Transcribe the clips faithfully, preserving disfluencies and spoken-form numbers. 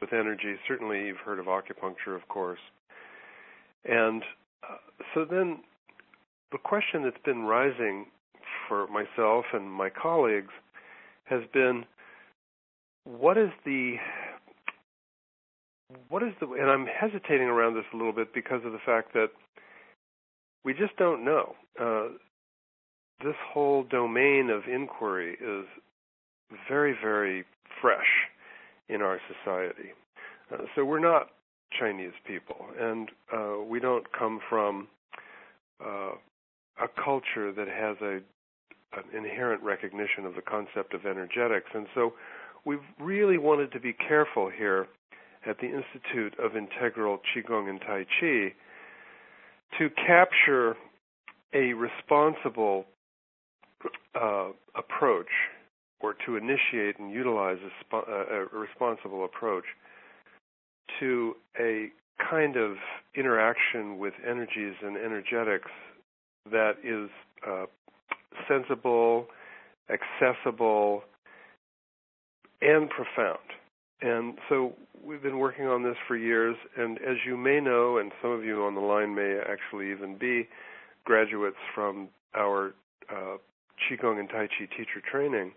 with energy. Certainly you've heard of acupuncture, of course. And uh, so then the question that's been rising for myself and my colleagues has been, what is the, what is the, and I'm hesitating around this a little bit because of the fact that we just don't know. Uh, this whole domain of inquiry is very, very fresh in our society. Uh, so we're not Chinese people, and uh, we don't come from uh, a culture that has a an inherent recognition of the concept of energetics. And so we've really wanted to be careful here at the Institute of Integral Qigong and Tai Chi to capture a responsible uh, approach, or to initiate and utilize a, sp- a responsible approach to a kind of interaction with energies and energetics that is uh, sensible, accessible, and profound. And so we've been working on this for years, and as you may know, and some of you on the line may actually even be graduates from our uh, Qigong and Tai Chi teacher training,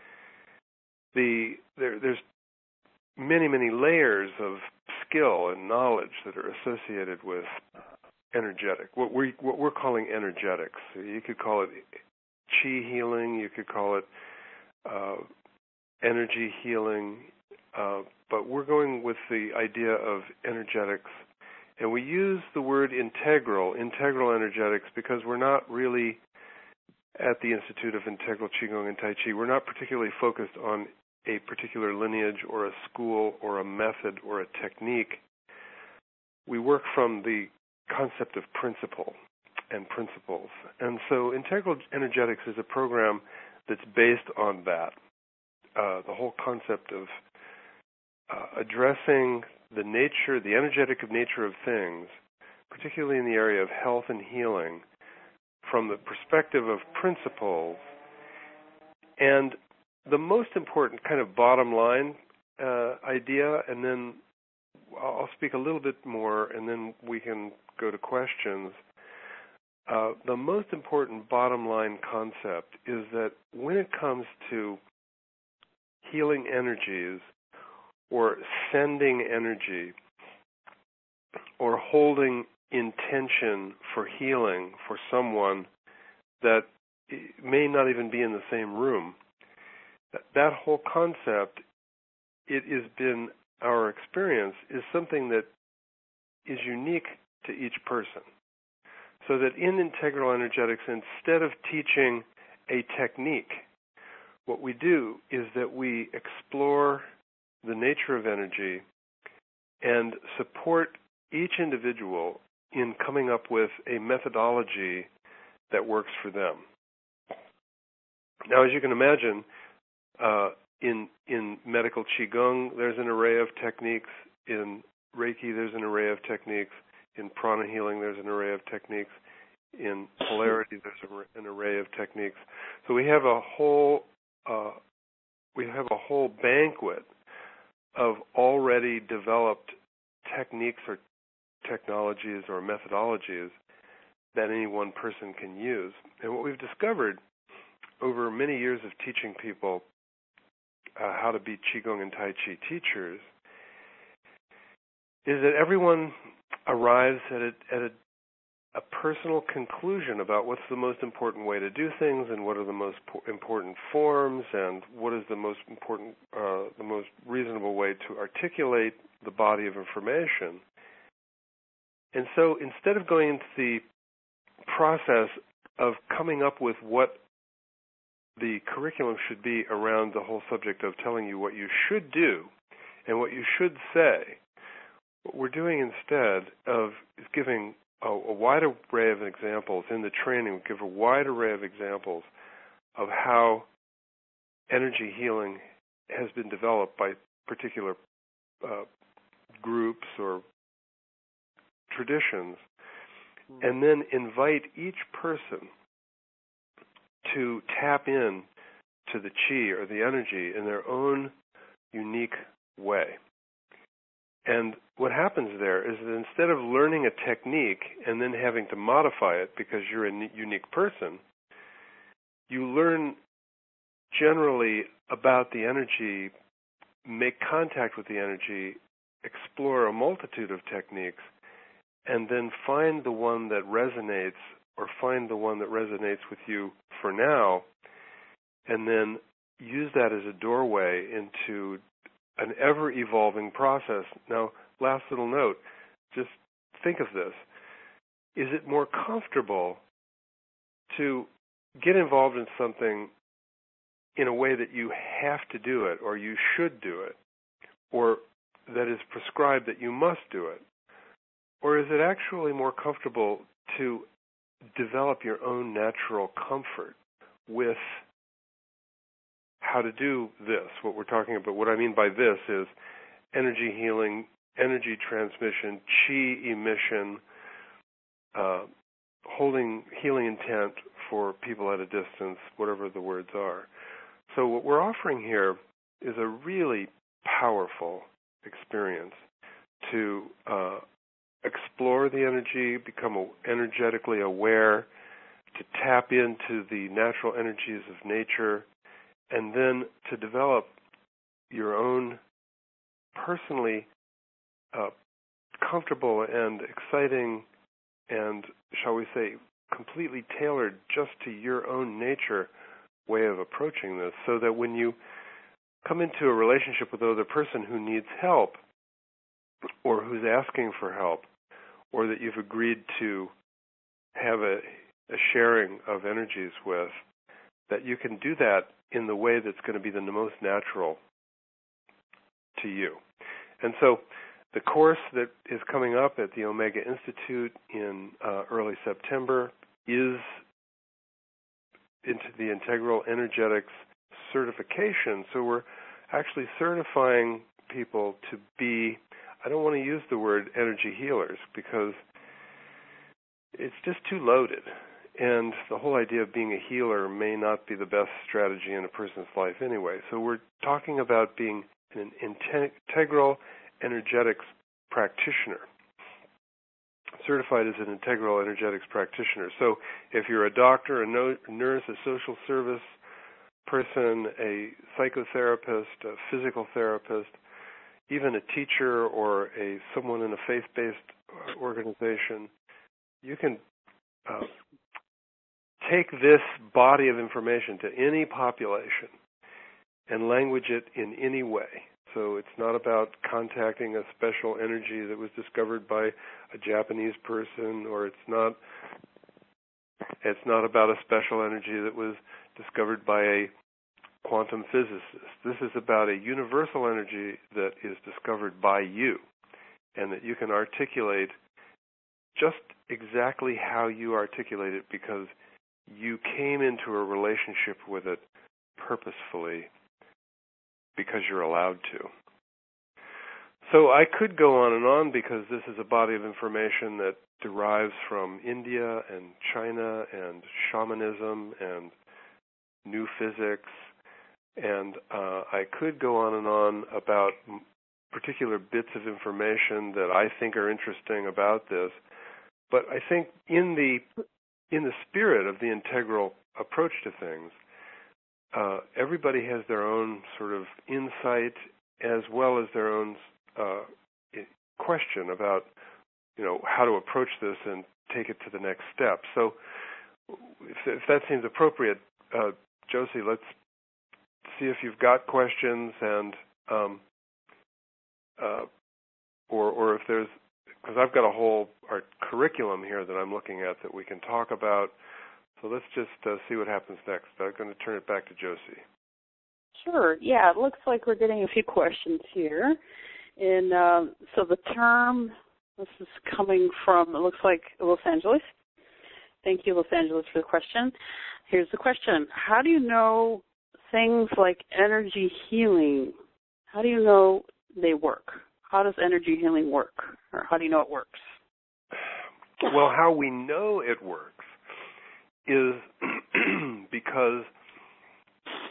the there, there's many, many layers of skill and knowledge that are associated with energetic, what we what we're calling energetics. You could call it chi healing, you could call it uh, energy healing, uh, but we're going with the idea of energetics, and we use the word integral, integral energetics, because we're not really at the Institute of Integral Qigong and Tai Chi. We're not particularly focused on a particular lineage or a school or a method or a technique. We work from the concept of principle and principles. And so Integral Energetics is a program that's based on that, uh, the whole concept of uh, addressing the nature, the energetic nature of things, particularly in the area of health and healing, from the perspective of principles. And the most important kind of bottom line uh, idea, and then I'll speak a little bit more, and then we can go to questions. Uh, the most important bottom line concept is that when it comes to healing energies or sending energy or holding intention for healing for someone that may not even be in the same room, that, that whole concept, it has been our experience, is something that is unique to each person. So that in integral energetics, instead of teaching a technique, what we do is that we explore the nature of energy and support each individual in coming up with a methodology that works for them. Now, as you can imagine, uh, in in medical Qigong, there's an array of techniques. In Reiki, there's an array of techniques. In prana healing, there's an array of techniques. In polarity, there's an array of techniques. So we have a whole uh, we have a whole banquet of already developed techniques or technologies or methodologies that any one person can use. And what we've discovered over many years of teaching people uh, how to be Qigong and Tai Chi teachers is that everyone arrives at a, at a, a personal conclusion about what's the most important way to do things and what are the most po- important forms and what is the most important, uh, the most reasonable way to articulate the body of information. And so instead of going into the process of coming up with what the curriculum should be around the whole subject of telling you what you should do and what you should say, what we're doing instead of is giving a, a wide array of examples in the training. We give a wide array of examples of how energy healing has been developed by particular uh, groups or traditions, and then invite each person to tap in to the chi or the energy in their own unique way. And what happens there is that instead of learning a technique and then having to modify it because you're a unique person, you learn generally about the energy, make contact with the energy, explore a multitude of techniques, and then find the one that resonates or find the one that resonates with you for now, and then use that as a doorway into an ever-evolving process. Now, last little note, just think of this. Is it more comfortable to get involved in something in a way that you have to do it or you should do it, or that is prescribed that you must do it? Or is it actually more comfortable to develop your own natural comfort with how to do this, what we're talking about? What I mean by this is energy healing, energy transmission, chi emission, uh, holding healing intent for people at a distance, whatever the words are. So what we're offering here is a really powerful experience to uh, explore the energy, become energetically aware, to tap into the natural energies of nature, and then to develop your own personally uh, comfortable and exciting and, shall we say, completely tailored just to your own nature way of approaching this, so that when you come into a relationship with another person who needs help or who's asking for help, or that you've agreed to have a, a sharing of energies with, that you can do that in the way that's going to be the most natural to you. And so the course that is coming up at the Omega Institute in uh, early September is into the Integral Energetics certification. So we're actually certifying people to be, I don't want to use the word energy healers because it's just too loaded. And the whole idea of being a healer may not be the best strategy in a person's life anyway. So we're talking about being an integral energetics practitioner, certified as an integral energetics practitioner. So if you're a doctor, a no- nurse, a social service person, a psychotherapist, a physical therapist, even a teacher or a someone in a faith-based organization, you can uh, take this body of information to any population and language it in any way. So it's not about contacting a special energy that was discovered by a Japanese person, or it's not it's not about a special energy that was discovered by a quantum physicist. This is about a universal energy that is discovered by you and that you can articulate just exactly how you articulate it because you came into a relationship with it purposefully because you're allowed to. So I could go on and on because this is a body of information that derives from India and China and shamanism and new physics, and uh, I could go on and on about particular bits of information that I think are interesting about this, but I think in the in the spirit of the integral approach to things, uh, everybody has their own sort of insight as well as their own uh, question about, you know, how to approach this and take it to the next step. So if, if that seems appropriate, uh, Josie, let's see if you've got questions and um, uh, or or if there's, because I've got a whole our curriculum here that I'm looking at that we can talk about. So let's just uh, see what happens next. I'm going to turn it back to Josie. Sure. Yeah, it looks like we're getting a few questions here. And uh, so the term, this is coming from, it looks like Los Angeles. Thank you, Los Angeles, for the question. Here's the question. How do you know things like energy healing, how do you know they work? How does energy healing work? Or how do you know it works? Well, how we know it works is because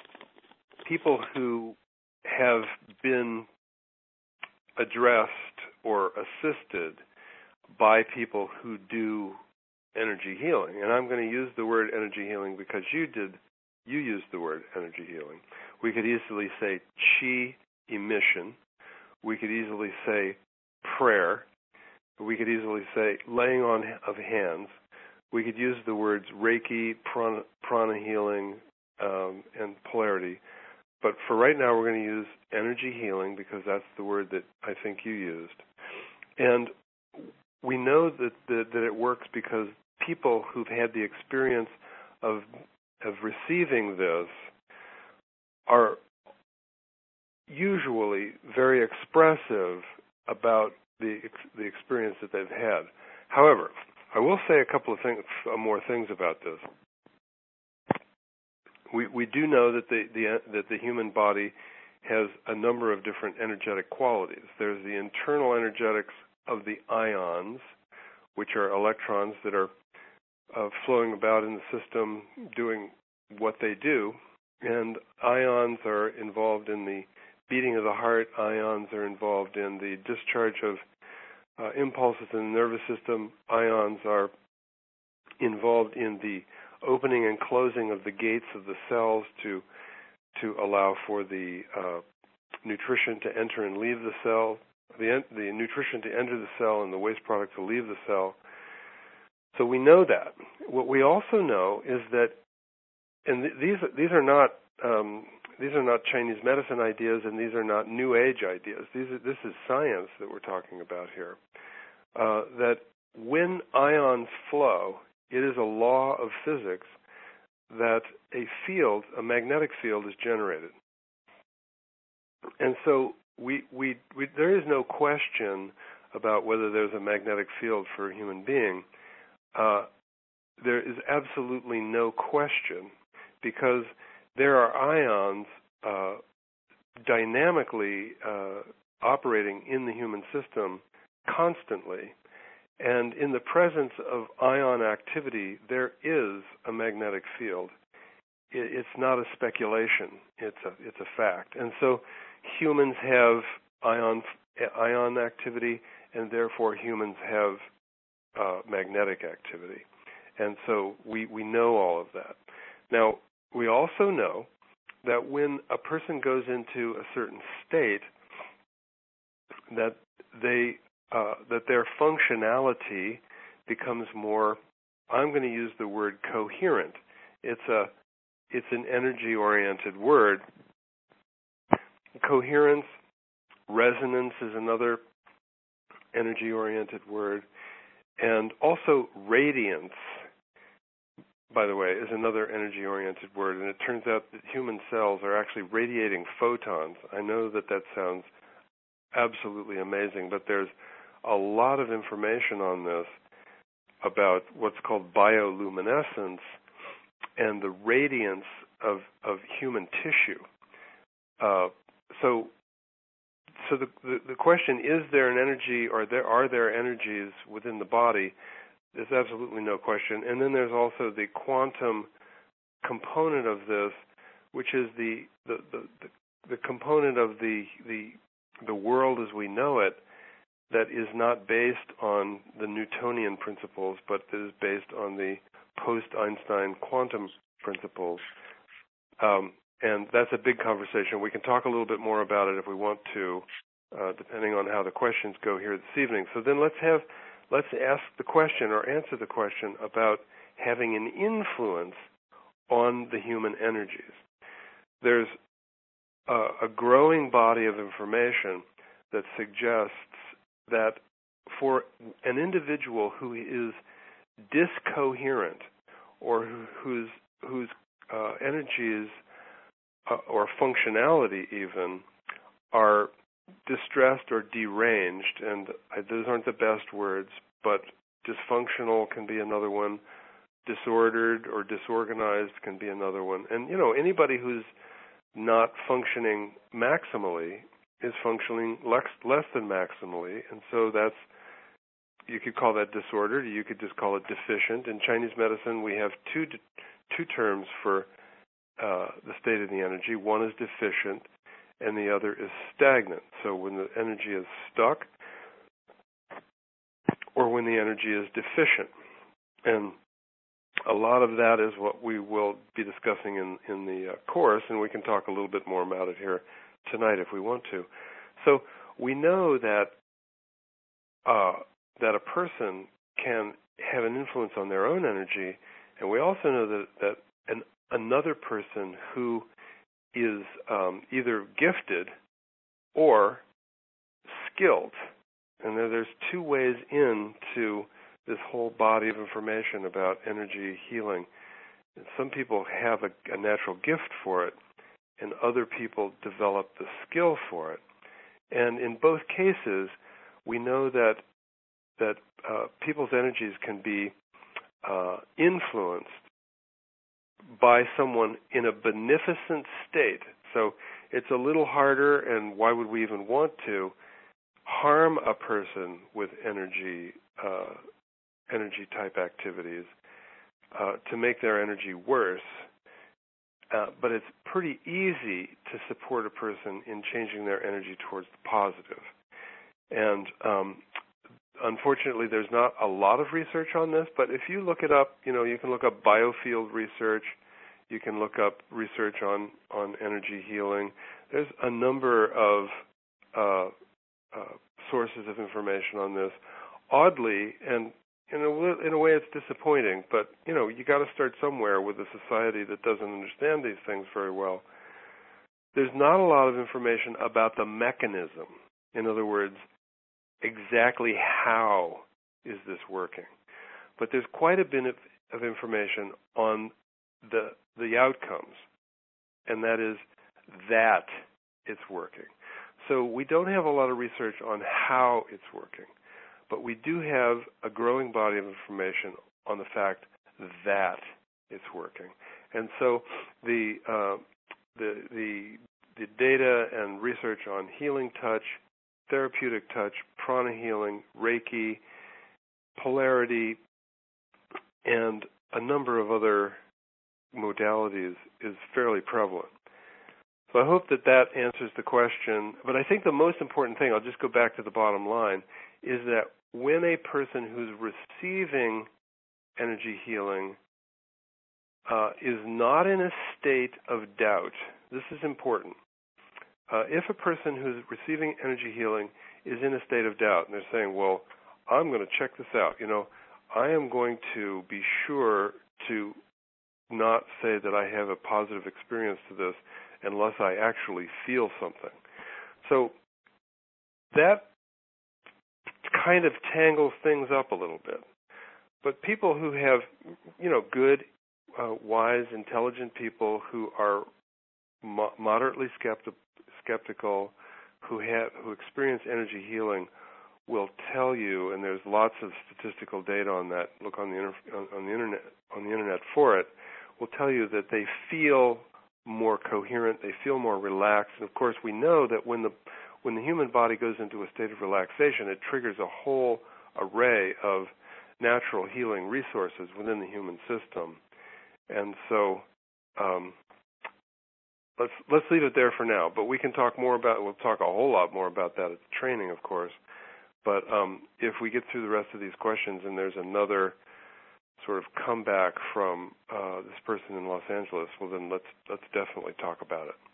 people who have been addressed or assisted by people who do energy healing. And I'm going to use the word energy healing because you did, you used the word energy healing. We could easily say chi emission. We could easily say prayer. We could easily say laying on of hands. We could use the words Reiki, prana, prana healing, um, and polarity. But for right now, we're going to use energy healing because that's the word that I think you used. And we know that, that, that it works because people who've had the experience of of receiving this are usually very expressive about the the experience that they've had. However, I will say a couple of things, more things about this. We we do know that the, the that the human body has a number of different energetic qualities. There's the internal energetics of the ions, which are electrons that are uh, flowing about in the system doing what they do. And ions are involved in the beating of the heart. Ions are involved in the discharge of uh, impulses in the nervous system. Ions are involved in the opening and closing of the gates of the cells to to allow for the uh, nutrition to enter and leave the cell, the the nutrition to enter the cell and the waste product to leave the cell. So we know that. What we also know is that, and th- these these are not um, these are not Chinese medicine ideas, and these are not New Age ideas. These are, this is science that we're talking about here. Uh, that when ions flow, it is a law of physics that a field, a magnetic field, is generated. And so we, we, we, there is no question about whether there's a magnetic field for a human being. Uh, there is absolutely no question because there are ions uh, dynamically uh, operating in the human system constantly. And in the presence of ion activity, there is a magnetic field. It's not a speculation. It's a it's a fact. And so humans have ion ion activity, and therefore humans have uh, magnetic activity. And so we, we know all of that. Now, we also know that when a person goes into a certain state, that they uh, that their functionality becomes more, I'm going to use the word coherent. It's a it's an energy-oriented word. Coherence, resonance is another energy-oriented word, and also radiance, by the way, is another energy-oriented word, and it turns out that human cells are actually radiating photons. I know that that sounds absolutely amazing, but there's a lot of information on this about what's called bioluminescence and the radiance of, of human tissue. Uh, so so the, the, the question, is there an energy, or there are there energies within the body? There's absolutely no question. And then there's also the quantum component of this, which is the the, the, the, the component of the, the the world as we know it that is not based on the Newtonian principles, but is based on the post-Einstein quantum principles. Um, and that's a big conversation. We can talk a little bit more about it if we want to, uh, depending on how the questions go here this evening. So then let's have Let's ask the question or answer the question about having an influence on the human energies. There's a, a growing body of information that suggests that for an individual who is discoherent or who, whose whose uh, energies uh, or functionality even are distressed or deranged, and those aren't the best words, but dysfunctional can be another one. Disordered or disorganized can be another one. And, you know, anybody who's not functioning maximally is functioning less, less than maximally, and so that's, you could call that disordered, you could just call it deficient. In Chinese medicine, we have two two terms for uh, the state of the energy. One is deficient, and the other is stagnant. So when the energy is stuck, or when the energy is deficient. And a lot of that is what we will be discussing in, in the uh, course, and we can talk a little bit more about it here tonight if we want to. So we know that uh, that a person can have an influence on their own energy, and we also know that, that an, another person who is um, either gifted or skilled, and there, there's two ways into this whole body of information about energy healing. And some people have a, a natural gift for it, and other people develop the skill for it. And in both cases, we know that that uh, people's energies can be uh, influenced by someone in a beneficent state. So it's a little harder, and why would we even want to harm a person with energy uh, energy type activities uh, to make their energy worse. Uh, but it's pretty easy to support a person in changing their energy towards the positive. And um, unfortunately, there's not a lot of research on this, but if you look it up, you know, you can look up biofield research, you can look up research on, on energy healing. There's a number of uh, uh, sources of information on this. Oddly, and in a, in a way it's disappointing, but, you know, you got to start somewhere with a society that doesn't understand these things very well. There's not a lot of information about the mechanism. In other words, exactly how is this working? But there's quite a bit of, of information on the the outcomes, and that is that it's working. So we don't have a lot of research on how it's working, but we do have a growing body of information on the fact that it's working. And so the uh, the the the data and research on healing touch, therapeutic touch, prana healing, Reiki, polarity, and a number of other modalities is fairly prevalent. So I hope that that answers the question. But I think the most important thing, I'll just go back to the bottom line, is that when a person who's receiving energy healing uh, is not in a state of doubt, this is important. Uh, if a person who's receiving energy healing is in a state of doubt, and they're saying, well, I'm going to check this out, you know, I am going to be sure to not say that I have a positive experience to this unless I actually feel something. So that kind of tangles things up a little bit. But people who have, you know, good, uh, wise, intelligent people who are mo- moderately skepti- skeptical, who have who experience energy healing, will tell you, and there's lots of statistical data on that. Look on the inter- on, on the internet on the internet for it. Will tell you that they feel more coherent, they feel more relaxed, and of course we know that when the when the human body goes into a state of relaxation, it triggers a whole array of natural healing resources within the human system. And so um, let's let's leave it there for now. But we can talk more about we'll talk a whole lot more about that at the training, of course. But um, if we get through the rest of these questions and there's another sort of comeback from uh, this person in Los Angeles, well then let's let's definitely talk about it.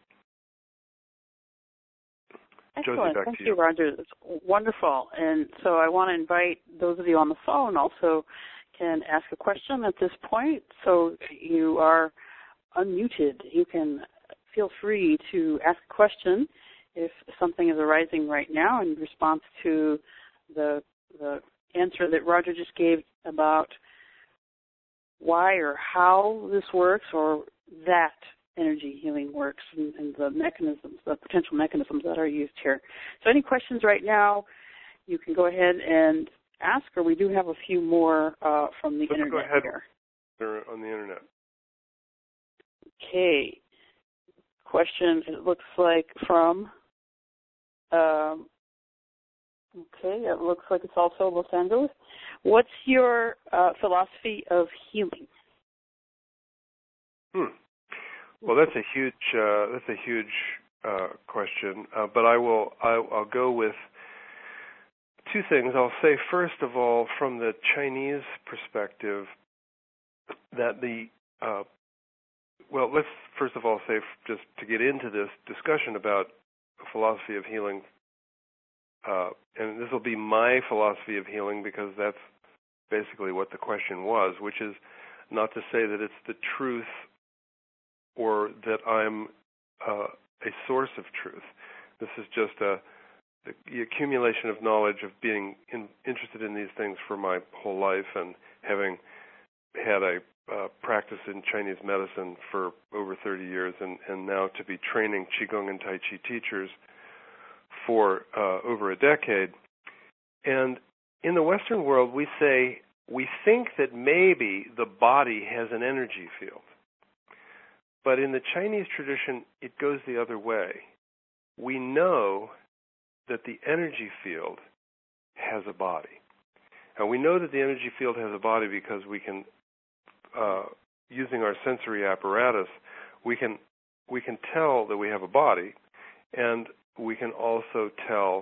Excellent. Josie, back Thank to you, you. Roger. It's wonderful. And so I want to invite those of you on the phone also can ask a question at this point. So you are unmuted. You can feel free to ask a question if something is arising right now in response to the the answer that Roger just gave about why or how this works or that energy healing works and, and the mechanisms, the potential mechanisms that are used here. So any questions right now, you can go ahead and ask, or we do have a few more uh, from the Let's internet go ahead here. on the internet. Okay. Question, it looks like from, um, okay, it looks like it's also Los Angeles. What's your uh, philosophy of healing? Hmm. Well, that's a huge uh, that's a huge uh, question, uh, but I will I'll, I'll go with two things. I'll say, first of all, from the Chinese perspective, that the, uh, well, let's first of all say, just to get into this discussion about philosophy of healing, uh, and this will be my philosophy of healing because that's basically what the question was, which is not to say that it's the truth or that I'm uh, a source of truth. This is just a the accumulation of knowledge of being in, interested in these things for my whole life and having had a uh, practice in Chinese medicine for over thirty years and, and now to be training Qigong and Tai Chi teachers for uh, over a decade. And in the Western world, we say, we think that maybe the body has an energy field. But in the Chinese tradition, it goes the other way. We know that the energy field has a body. And we know that the energy field has a body because we can, uh, using our sensory apparatus, we can we can tell that we have a body, and we can also tell,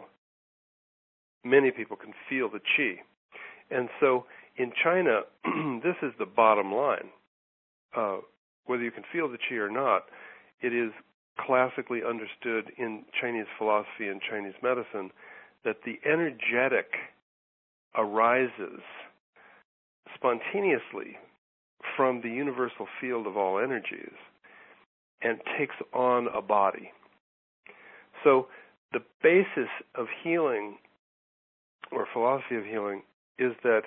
many people can feel the qi. And so in China, this is the bottom line. Uh, whether you can feel the qi or not, it is classically understood in Chinese philosophy and Chinese medicine that the energetic arises spontaneously from the universal field of all energies and takes on a body. So the basis of healing or philosophy of healing is that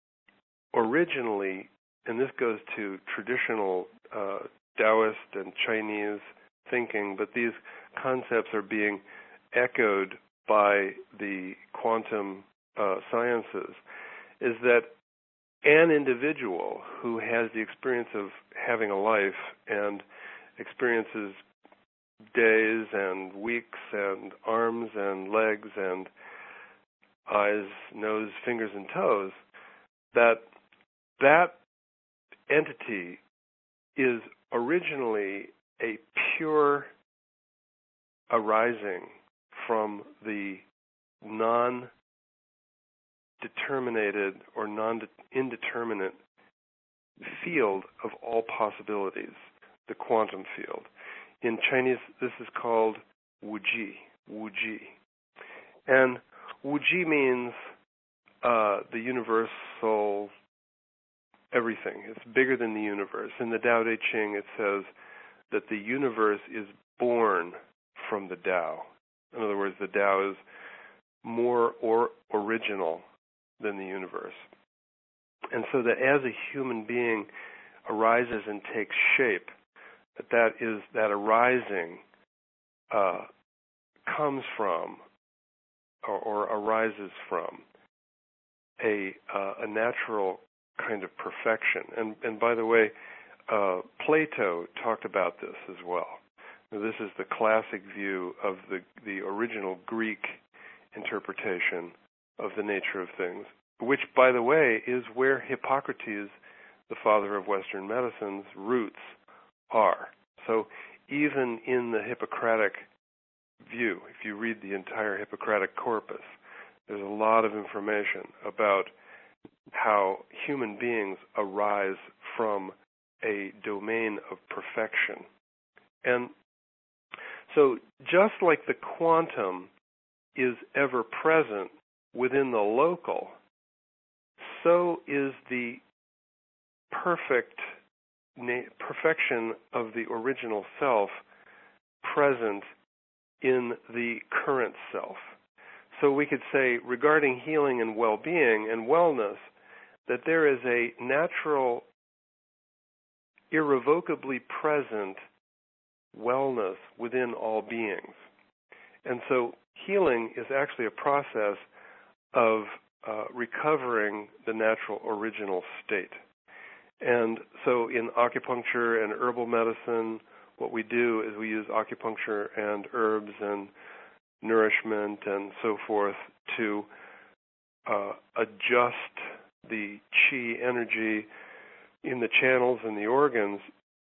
originally, and this goes to traditional uh, Taoist and Chinese thinking, but these concepts are being echoed by the quantum uh, sciences, is that an individual who has the experience of having a life and experiences days and weeks and arms and legs and eyes, nose, fingers, and toes, that that entity is originally a pure arising from the non-determinated or non-indeterminate field of all possibilities, the quantum field. In Chinese, this is called Wuji, Wuji. And Wuji means uh, the universal everything. It's bigger than the universe. In the Tao Te Ching, it says that the universe is born from the Tao. In other words, the Tao is more or original than the universe. And so that as a human being arises and takes shape, that that is that arising uh, comes from or, or arises from a uh, a natural kind of perfection. And and by the way, uh, Plato talked about this as well. Now, this is the classic view of the the original Greek interpretation of the nature of things, which, by the way, is where Hippocrates, the father of Western medicine's roots are. So even in the Hippocratic view, if you read the entire Hippocratic corpus, there's a lot of information about how human beings arise from a domain of perfection. And so just like the quantum is ever present within the local, so is the perfect na- perfection of the original self present in the current self. So we could say, regarding healing and well-being and wellness, that there is a natural, irrevocably present wellness within all beings. And so healing is actually a process of uh, recovering the natural original state. And so in acupuncture and herbal medicine, what we do is we use acupuncture and herbs and nourishment and so forth to uh, adjust the qi energy in the channels and the organs.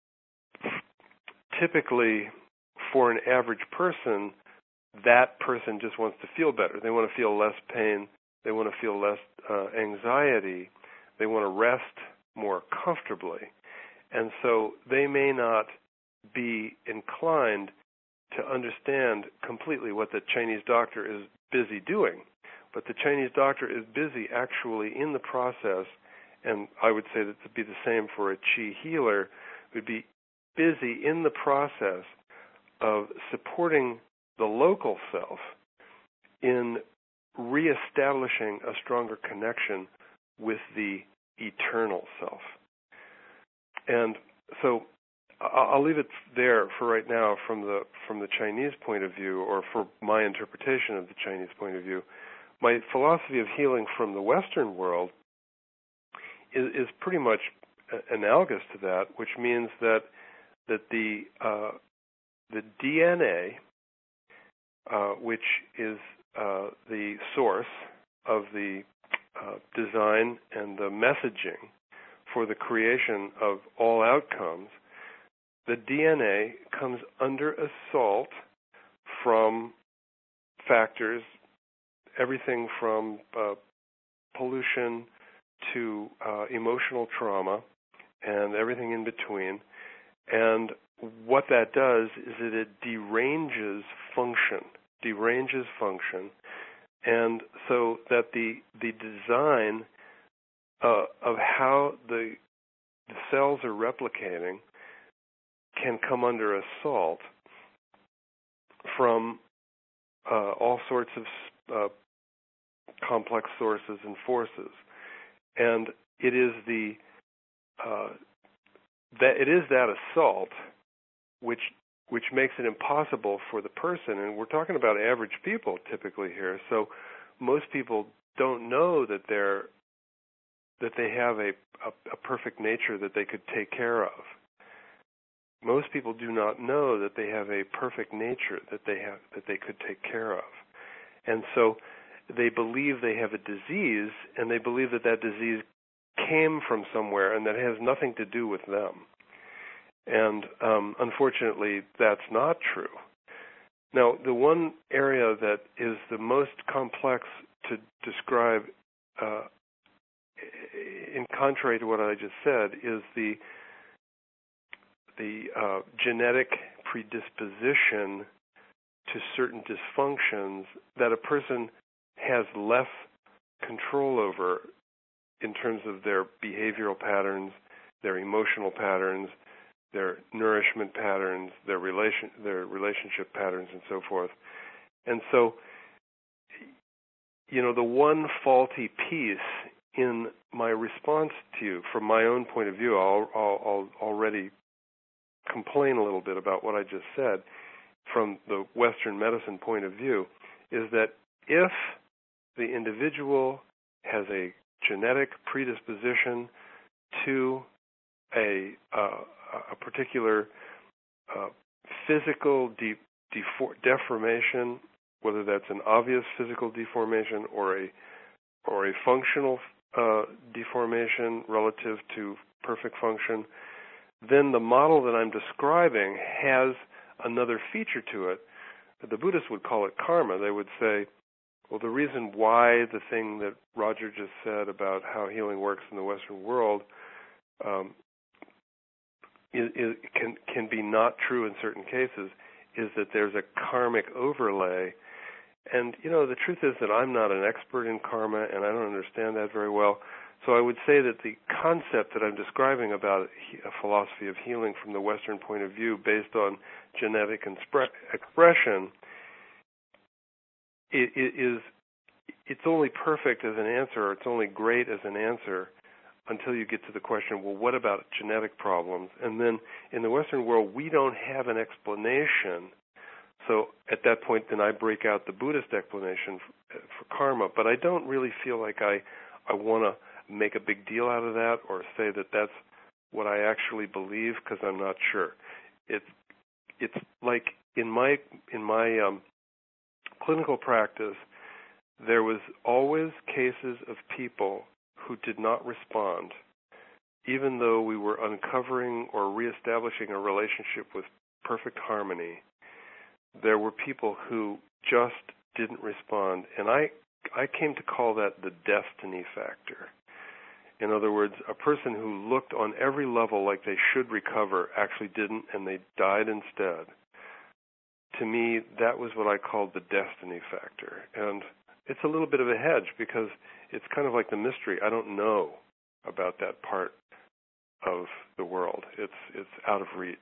Typically, for an average person, that person just wants to feel better. They want to feel less pain. They want to feel less uh, anxiety. They want to rest more comfortably. And so they may not be inclined to understand completely what the Chinese doctor is busy doing. But the Chinese doctor is busy actually in the process, and I would say that to be the same for a Qi healer, would be busy in the process of supporting the local self in reestablishing a stronger connection with the eternal self. And so I'll leave it there for right now from the from the Chinese point of view, or for my interpretation of the Chinese point of view. My philosophy of healing from the Western world is, is pretty much analogous to that, which means that that the uh, the D N A, uh, which is uh, the source of the uh, design and the messaging for the creation of all outcomes, the D N A comes under assault from factors, everything from uh, pollution to uh, emotional trauma and everything in between. And what that does is that it deranges function, deranges function, and so that the the design uh, of how the, the cells are replicating can come under assault from uh, all sorts of uh, complex sources and forces, and it is the uh, that it is that assault which which makes it impossible for the person, and we're talking about average people typically here. So most people don't know that they're that they have a, a, a perfect nature that they could take care of. Most people do not know that they have a perfect nature that they have that they could take care of. And so they believe they have a disease, and they believe that that disease came from somewhere and that has nothing to do with them. And um, unfortunately, that's not true. Now, the one area that is the most complex to describe, uh, in contrary to what I just said, is the the uh, genetic predisposition to certain dysfunctions that a person has less control over in terms of their behavioral patterns, their emotional patterns, their nourishment patterns, their relation, their relationship patterns, and so forth. And so, you know, the one faulty piece in my response to you, from my own point of view, I'll, I'll, I'll already complain a little bit about what I just said from the Western medicine point of view, is that if the individual has a genetic predisposition to a uh, a particular uh, physical de- defor- deformation, whether that's an obvious physical deformation or a or a functional uh, deformation relative to perfect function, then the model that I'm describing has another feature to it. The Buddhists would call it karma. They would say, well, the reason why the thing that Roger just said about how healing works in the Western world um, is, is, can can be not true in certain cases is that there's a karmic overlay. And, you know, the truth is that I'm not an expert in karma, and I don't understand that very well. So I would say that the concept that I'm describing about a philosophy of healing from the Western point of view based on genetic expression it, it is it's only perfect as an answer, or it's only great as an answer until you get to the question, well, what about genetic problems? And then in the Western world, we don't have an explanation. So at that point, then I break out the Buddhist explanation for, for karma. But I don't really feel like I, I want to make a big deal out of that or say that that's what I actually believe, because I'm not sure. It's it's like in my in my um, clinical practice, there was always cases of people who did not respond, even though we were uncovering or reestablishing a relationship with perfect harmony. There were people who just didn't respond, and I I came to call that the destiny factor. In other words, a person who looked on every level like they should recover actually didn't, and they died instead. To me, that was what I called the destiny factor. And it's a little bit of a hedge because it's kind of like the mystery. I don't know about that part of the world. It's it's out of reach.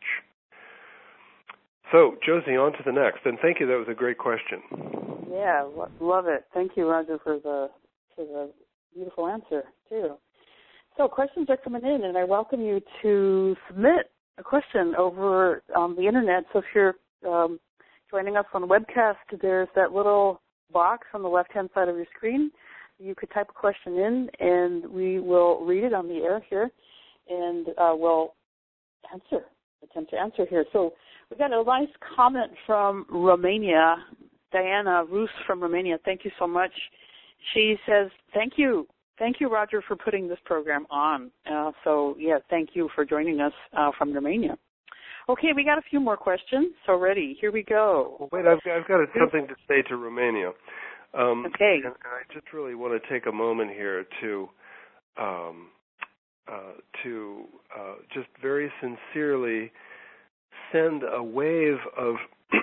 So, Josie, on to the next. And thank you. That was a great question. Yeah, lo- love it. Thank you, Roger, for the for the beautiful answer, too. So questions are coming in, and I welcome you to submit a question over on the Internet. So if you're um, joining us on the webcast, there's that little box on the left-hand side of your screen. You could type a question in, and we will read it on the air here, and uh, we'll answer, attempt to answer here. So we got a nice comment from Romania, Diana Rus from Romania. Thank you so much. She says, thank you. Thank you, Roger, for putting this program on. Uh, so, yeah, thank you for joining us uh, from Romania. Okay, we got a few more questions. So, ready, here we go. Well, wait, I've, I've got something to say to Romania. Um, okay. And, and I just really want to take a moment here to um, uh, to uh, just very sincerely send a wave of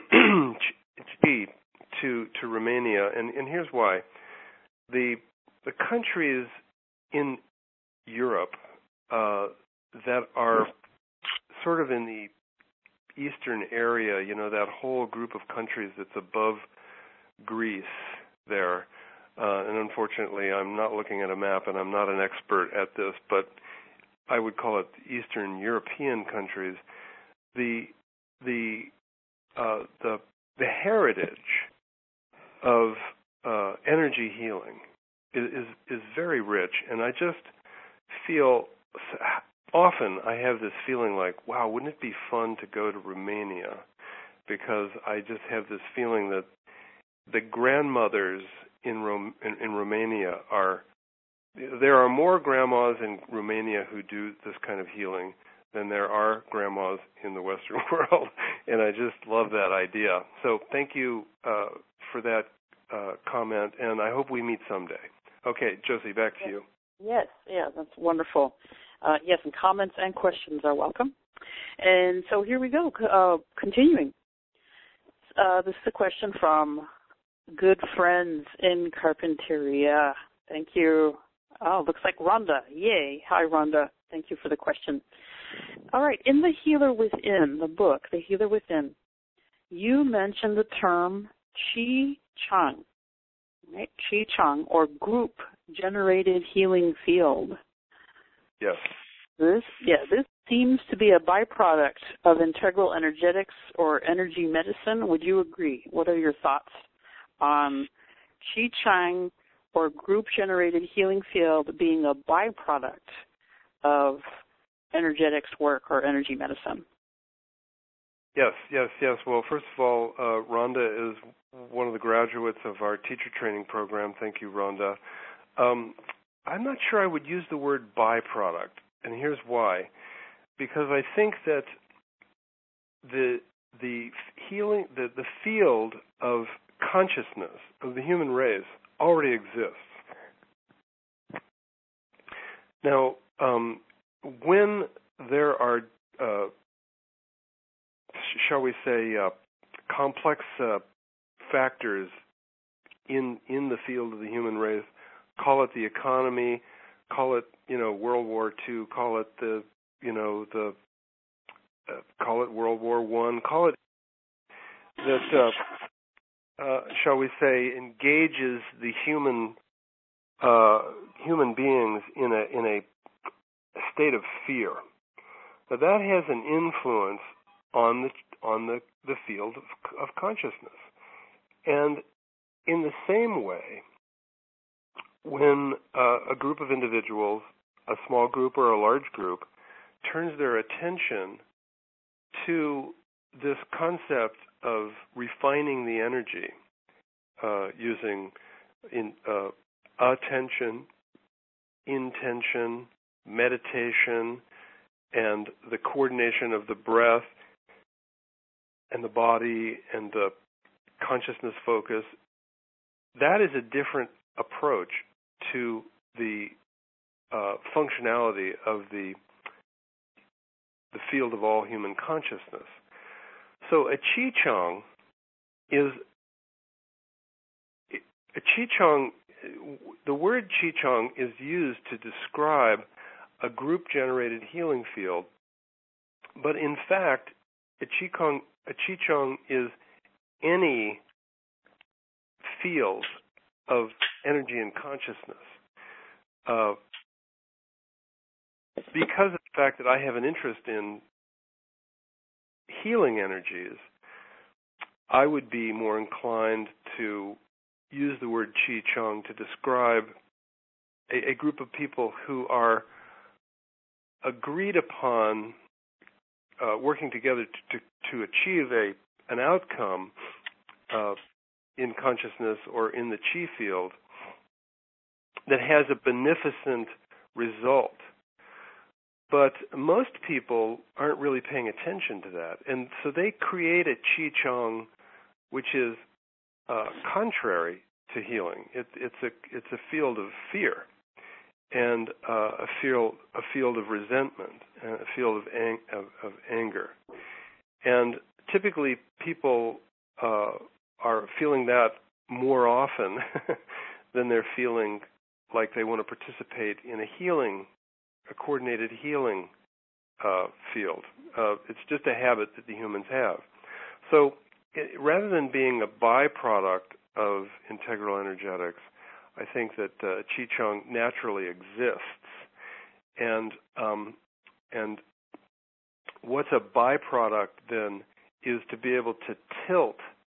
chi to to Romania, and, and here's why. The the countries in Europe uh, that are sort of in the eastern area, you know, that whole group of countries that's above Greece there, uh, and unfortunately I'm not looking at a map and I'm not an expert at this, but I would call it Eastern European countries. The the uh, the the heritage of uh, energy healing is, is is very rich, and I just feel often I have this feeling like, wow, wouldn't it be fun to go to Romania? Because I just have this feeling that the grandmothers in Rom- in, in Romania are there are more grandmas in Romania who do this kind of healing than there are grandmas in the Western world, and I just love that idea. So thank you uh, for that uh, comment, and I hope we meet someday. Okay, Josie, back to you. Yes, yeah, that's wonderful. Uh, yes, and comments and questions are welcome. And so here we go, uh, continuing. Uh, this is a question from good friends in Carpinteria. Thank you. Oh, looks like Rhonda. Yay. Hi, Rhonda. Thank you for the question. All right, in The Healer Within, the book, The Healer Within, you mentioned the term Qi Chang, right? Qi Chang, or group-generated healing field. Yes. This, yeah, this seems to be a byproduct of integral energetics or energy medicine. Would you agree? What are your thoughts on Qi Chang or group-generated healing field being a byproduct of energetics work or energy medicine? Yes, yes, yes. Well, first of all, uh, Rhonda is one of the graduates of our teacher training program. Thank you, Rhonda. Um, I'm not sure I would use the word byproduct, and here's why. Because I think that the the healing, the, the field of consciousness of the human race already exists. Now, um, when there are, uh, shall we say, uh, complex uh, factors in in the field of the human race, call it the economy, call it, you know, World War Two, call it the, you know, the, uh, call it World War One, call it that, uh, uh, shall we say, engages the human uh, human beings in a in a state of fear. Now that has an influence on the on the, the field of, of consciousness. And in the same way, when uh, a group of individuals, a small group or a large group, turns their attention to this concept of refining the energy uh, using in, uh, attention, intention, meditation, and the coordination of the breath and the body and the consciousness focus, that is a different approach to the uh, functionality of the the field of all human consciousness. So a Qi Chong is a Qi Chong. The word Qi Chong is used to describe a group-generated healing field, but in fact, a Qi Chong, a Qi Chong is any field of energy and consciousness. Uh, because of the fact that I have an interest in healing energies, I would be more inclined to use the word Qi Chong to describe a, a group of people who are agreed upon uh, working together to, to, to achieve a an outcome uh, in consciousness or in the Qi field that has a beneficent result. But most people aren't really paying attention to that, and so they create a Qi Chong which is uh, contrary to healing. It, it's a it's a field of fear, and uh, a field a field of resentment, and a field of, ang- of, of anger, and typically people uh, are feeling that more often than they're feeling like they want to participate in a healing, a coordinated healing uh, field. Uh, it's just a habit that the humans have. So it, rather than being a byproduct of integral energetics, I think that uh, Qi Chong naturally exists. And um, and what's a byproduct then is to be able to tilt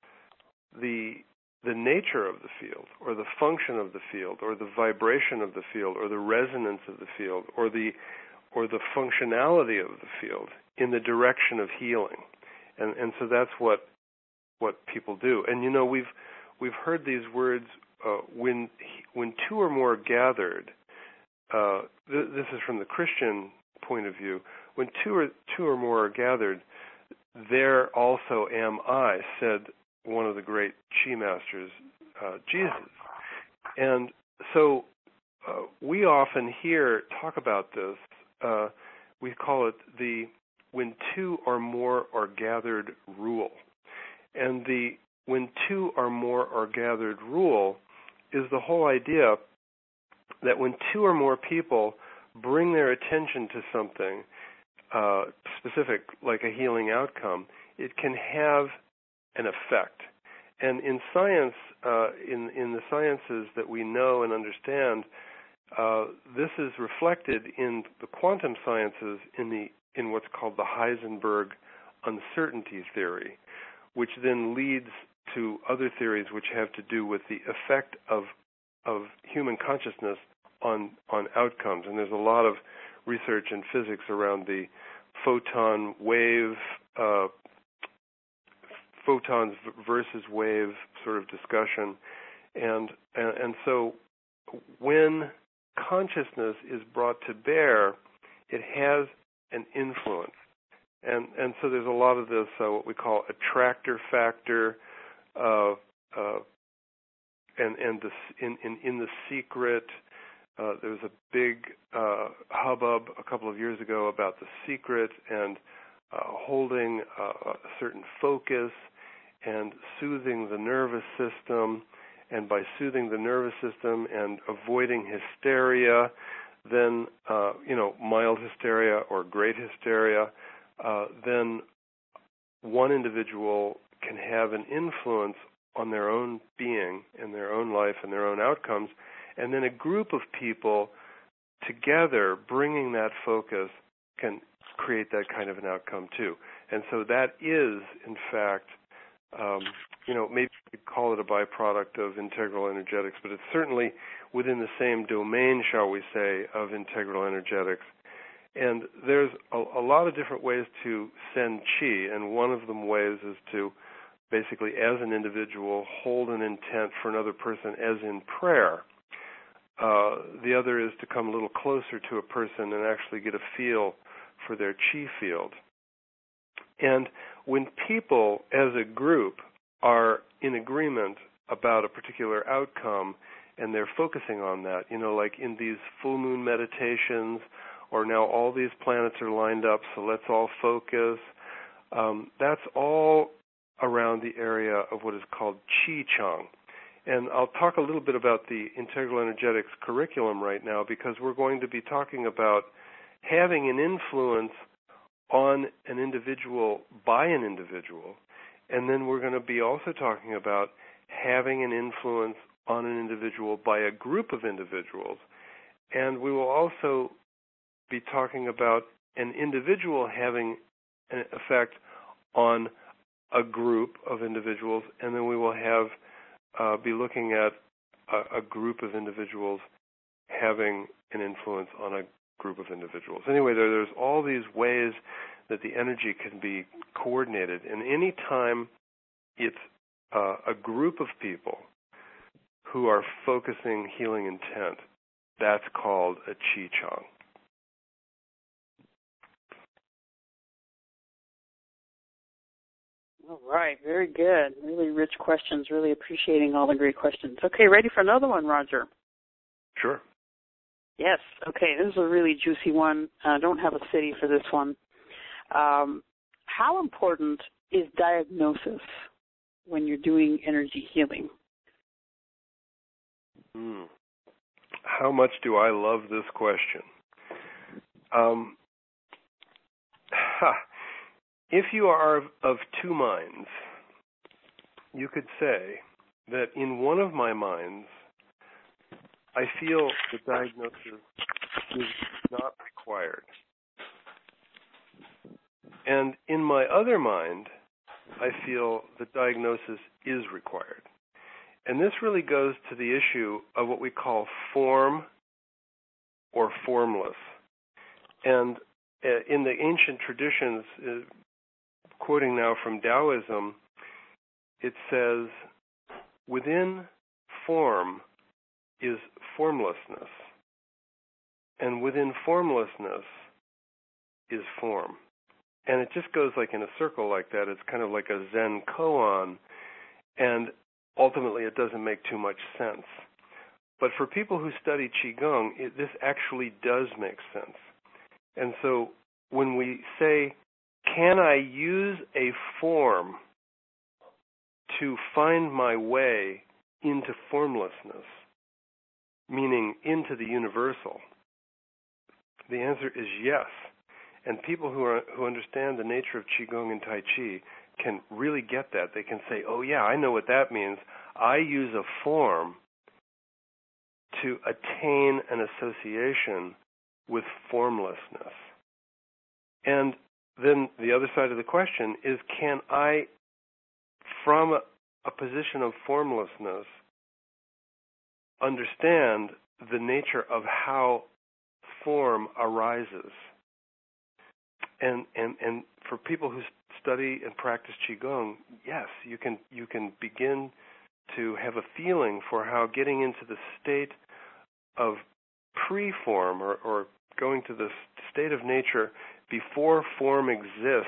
the the nature of the field, or the function of the field, or the vibration of the field, or the resonance of the field, or the or the functionality of the field in the direction of healing. And and so that's what what people do. And you know, we've we've heard these words uh, when when two or more gathered. Uh, th- this is from the Christian point of view. When two or two or more are gathered, there also am I, said one of the great Qi masters, uh, Jesus. And so uh, we often hear talk about this. Uh, we call it the when two or more are gathered rule. And the when two or more are gathered rule is the whole idea that when two or more people bring their attention to something uh, specific, like a healing outcome, it can have an effect. And in science, uh, in in the sciences that we know and understand, uh, this is reflected in the quantum sciences in the in what's called the Heisenberg uncertainty theory, which then leads to other theories which have to do with the effect of of human consciousness on on outcomes. And there's a lot of research in physics around the photon wave uh, photons versus wave sort of discussion, and, and and so when consciousness is brought to bear, it has an influence, and and so there's a lot of this uh, what we call attractor factor, uh, uh, and and the, in in in the Secret. Uh, there was a big uh, hubbub a couple of years ago about The Secret and uh, holding uh, a certain focus and soothing the nervous system, and by soothing the nervous system and avoiding hysteria, then, uh, you know, mild hysteria or great hysteria, uh, then one individual can have an influence on their own being and their own life and their own outcomes, and then a group of people together bringing that focus can create that kind of an outcome too. And so that is, in fact, um, you know, maybe you could call it a byproduct of integral energetics, but it's certainly within the same domain, shall we say, of integral energetics. And there's a, a lot of different ways to send Qi, and one of them ways is to basically, as an individual, hold an intent for another person as in prayer. Uh, the other is to come a little closer to a person and actually get a feel for their Qi field. And when people, as a group, are in agreement about a particular outcome and they're focusing on that. You know, like in these full moon meditations, or now all these planets are lined up, so let's all focus. Um, that's all around the area of what is called Qi Chang. And I'll talk a little bit about the Integral Energetics curriculum right now, because we're going to be talking about having an influence on an individual by an individual, and then we're going to be also talking about having an influence on an individual by a group of individuals. And we will also be talking about an individual having an effect on a group of individuals, and then we will have uh, be looking at a, a group of individuals having an influence on a group of individuals. Anyway, there, there's all these ways that the energy can be coordinated, and any time it's uh, a group of people who are focusing healing intent, that's called a Qi Chang. All right, very good. Really rich questions. Really appreciating all the great questions. Okay, ready for another one, Roger? Sure. Yes. Okay, this is a really juicy one. I don't have a city for this one. Um, how important is diagnosis when you're doing energy healing? Hmm. How much do I love this question? Um, ha. If you are of, of two minds, you could say that in one of my minds, I feel the diagnosis is not required. And in my other mind, I feel that diagnosis is required. And this really goes to the issue of what we call form or formless. And uh, in the ancient traditions, uh, quoting now from Taoism, it says, within form is formlessness, and within formlessness is form. And it just goes like in a circle like that. It's kind of like a Zen koan, and ultimately it doesn't make too much sense. But for people who study Qigong, it, this actually does make sense. And so when we say, can I use a form to find my way into formlessness, meaning into the universal? The answer is yes. And people who are who understand the nature of Qigong and Tai Chi can really get that. They can say, oh yeah, I know what that means. I use a form to attain an association with formlessness. And then the other side of the question is, can I, from a, a position of formlessness, understand the nature of how form arises? And, and and for people who study and practice Qigong, yes, you can you can begin to have a feeling for how getting into the state of pre-form, or, or going to the state of nature before form exists,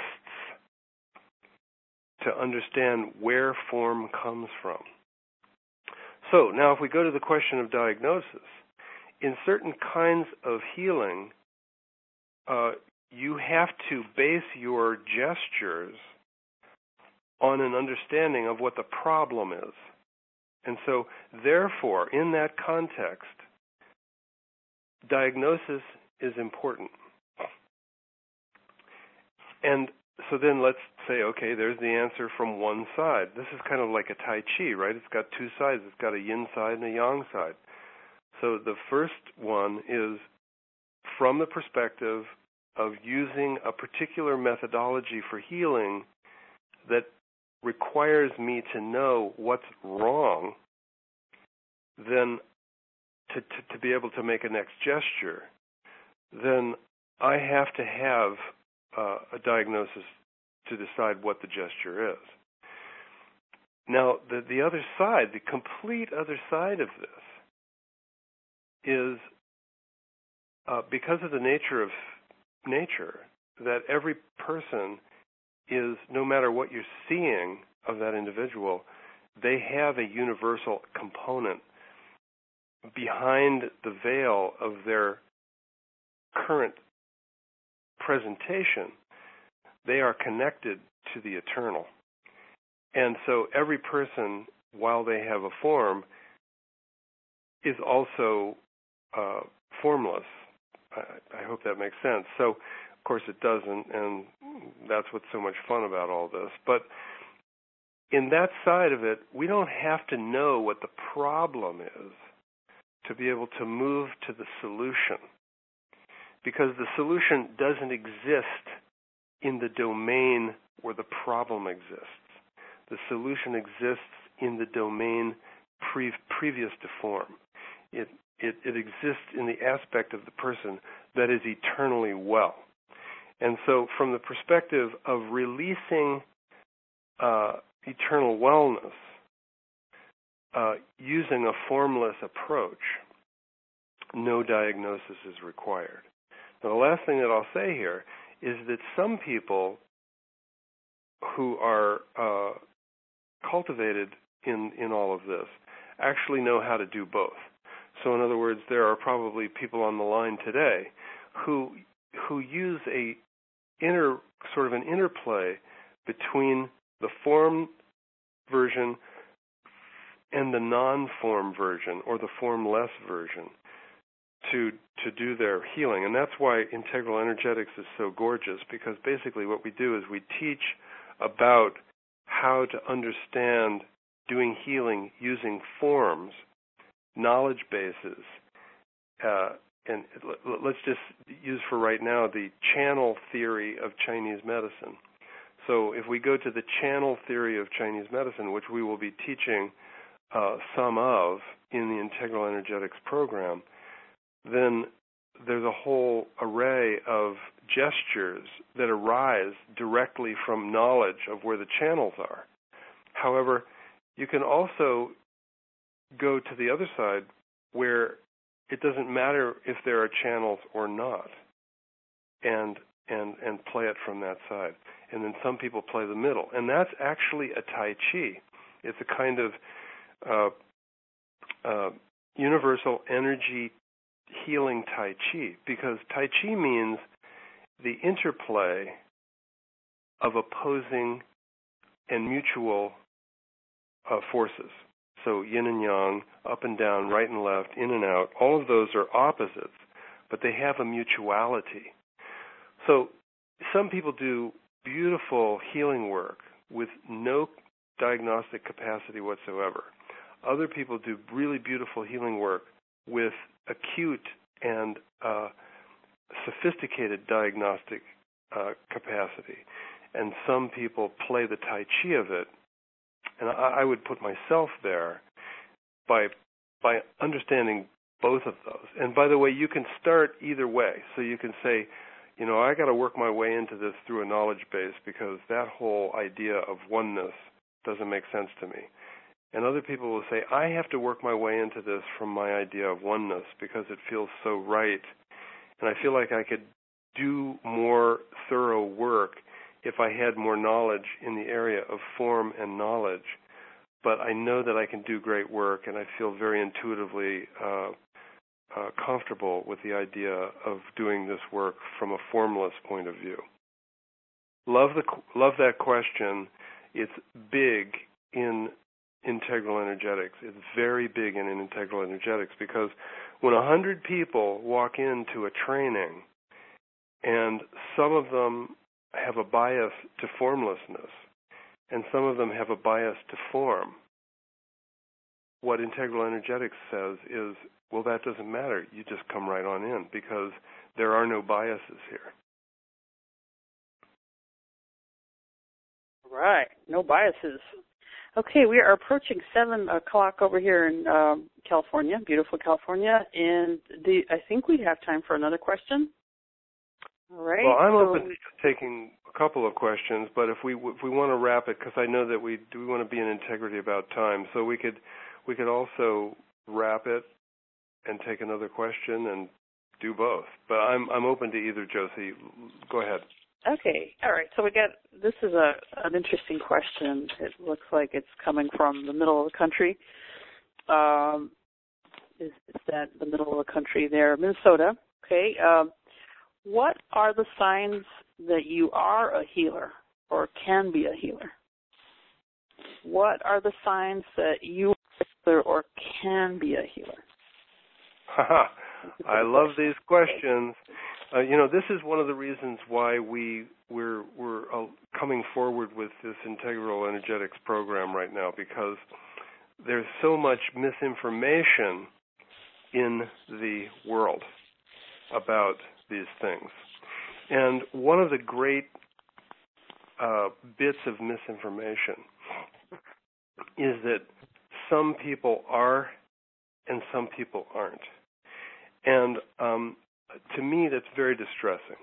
to understand where form comes from. So now if we go to the question of diagnosis, in certain kinds of healing, uh, you have to base your gestures on an understanding of what the problem is. And so, therefore, in that context, diagnosis is important. And so then let's say, okay, there's the answer from one side. This is kind of like a Tai Chi, right? It's got two sides. It's got a yin side and a yang side. So the first one is from the perspective of using a particular methodology for healing that requires me to know what's wrong, then to, to, to be able to make a next gesture, then I have to have uh, a diagnosis to decide what the gesture is. Now, the, the other side, the complete other side of this is uh, because of the nature of nature, that every person is, no matter what you're seeing of that individual, they have a universal component behind the veil of their current presentation, they are connected to the eternal. And so every person, while they have a form, is also uh, formless. I, I hope that makes sense. So, of course, it doesn't, and that's what's so much fun about all this. But in that side of it, we don't have to know what the problem is to be able to move to the solution, because the solution doesn't exist in the domain where the problem exists. The solution exists in the domain pre- previous to form. It, it, it exists in the aspect of the person that is eternally well. And so from the perspective of releasing uh, eternal wellness, uh, using a formless approach, no diagnosis is required. Now, the last thing that I'll say here is that some people who are uh, cultivated in, in all of this actually know how to do both. So in other words, there are probably people on the line today who who use a inner sort of an interplay between the form version and the non-form version, or the formless version, to to do their healing. And that's why integral energetics is so gorgeous, because basically what we do is we teach about how to understand doing healing using forms, knowledge bases, uh, and let's just use for right now the channel theory of Chinese medicine. So if we go to the channel theory of Chinese medicine, which we will be teaching uh, some of in the Integral Energetics program, then there's a whole array of gestures that arise directly from knowledge of where the channels are. However, you can also go to the other side where it doesn't matter if there are channels or not, and and and play it from that side. And then some people play the middle, and that's actually a Tai Chi. It's a kind of uh, uh, universal energy healing Tai Chi, because Tai Chi means the interplay of opposing and mutual uh, forces. So yin and yang, up and down, right and left, in and out, all of those are opposites, but they have a mutuality. So some people do beautiful healing work with no diagnostic capacity whatsoever. Other people do really beautiful healing work with acute and uh, sophisticated diagnostic uh, capacity. And some people play the Tai Chi of it. And I, I would put myself there by by understanding both of those. And by the way, you can start either way. So you can say, you know, I got to work my way into this through a knowledge base because that whole idea of oneness doesn't make sense to me. And other people will say, I have to work my way into this from my idea of oneness because it feels so right. And I feel like I could do more thorough work if I had more knowledge in the area of form and knowledge. But I know that I can do great work, and I feel very intuitively uh, uh, comfortable with the idea of doing this work from a formless point of view. Love the love that question. It's big in integral energetics. It's very big in integral energetics because when a hundred people walk into a training, and some of them have a bias to formlessness, and some of them have a bias to form, what integral energetics says is, well, that doesn't matter. You just come right on in because there are no biases here. Right, no biases. Okay, we are approaching seven o'clock over here in um, California, beautiful California, and the, I think we have time for another question. All right. Well, I'm so, open to taking a couple of questions, but if we if we want to wrap it, because I know that we do want to be in integrity about time, so we could we could also wrap it and take another question and do both. But I'm I'm open to either, Josie. Go ahead. Okay. All right. So we got this is a an interesting question. It looks like it's coming from the middle of the country. Um, is, is that the middle of the country there, Minnesota. Okay. Um, what are the signs that you are a healer or can be a healer? What are the signs that you are a healer or can be a healer? I love these questions. Uh, you know, this is one of the reasons why we we're we're uh, coming forward with this integral energetics program right now, because there's so much misinformation in the world about these things. And one of the great uh, bits of misinformation is that some people are and some people aren't. And um, to me, that's very distressing.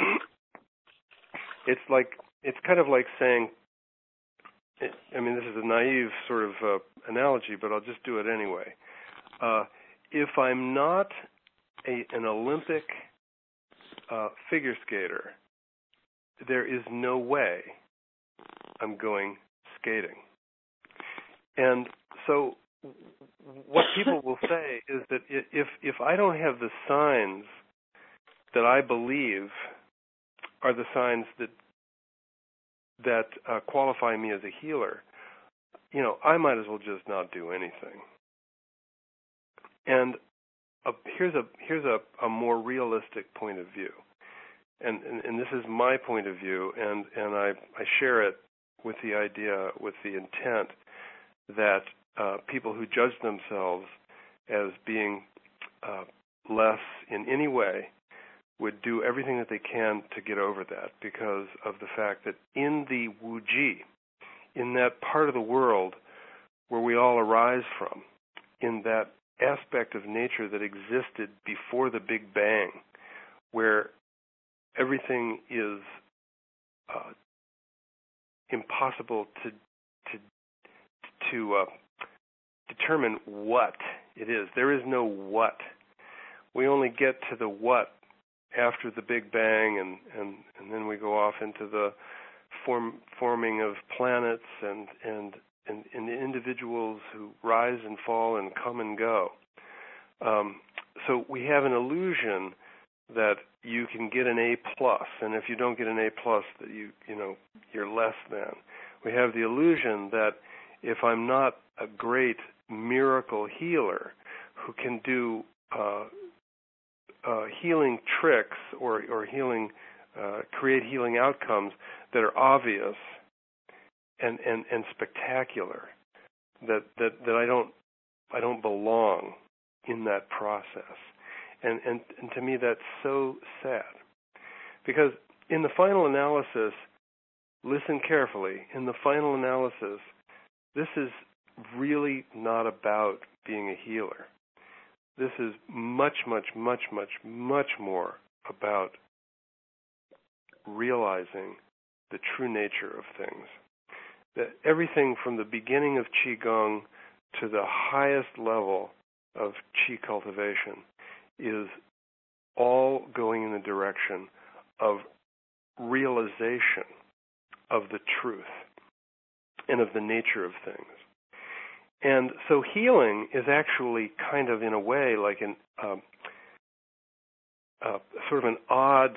It's like it's kind of like saying, I mean, this is a naive sort of uh, analogy, but I'll just do it anyway. Uh, if I'm not a, an Olympic uh, figure skater, there is no way I'm going skating. And so what people will say is that if if I don't have the signs that I believe are the signs that that uh, qualify me as a healer, you know, I might as well just not do anything. And a, here's a here's a, a more realistic point of view, and, and and this is my point of view, and and I I share it with the idea, with the intent that uh, people who judge themselves as being uh, less in any way would do everything that they can to get over that, because of the fact that in the Wuji, in that part of the world where we all arise from, in that aspect of nature that existed before the Big Bang, where everything is uh, impossible to to to uh, determine what it is. There is no what. We only get to the what after the Big Bang, and, and, and then we go off into the form, forming of planets and, and, and, and individuals who rise and fall and come and go. Um, so we have an illusion that you can get an A plus, and if you don't get an A plus, that you you know you're less than. We have the illusion that if I'm not a great miracle healer who can do uh, uh, healing tricks or or healing uh, create healing outcomes that are obvious and, and, and spectacular, that, that that I don't I don't belong in that process. And, and and to me that's so sad, because in the final analysis, listen carefully, in the final analysis, this is really not about being a healer. This is much, much, much, much, much more about realizing the true nature of things. That everything from the beginning of Qigong to the highest level of Qi cultivation is all going in the direction of realization of the truth and of the nature of things. And so healing is actually kind of, in a way, like an um, uh, sort of an odd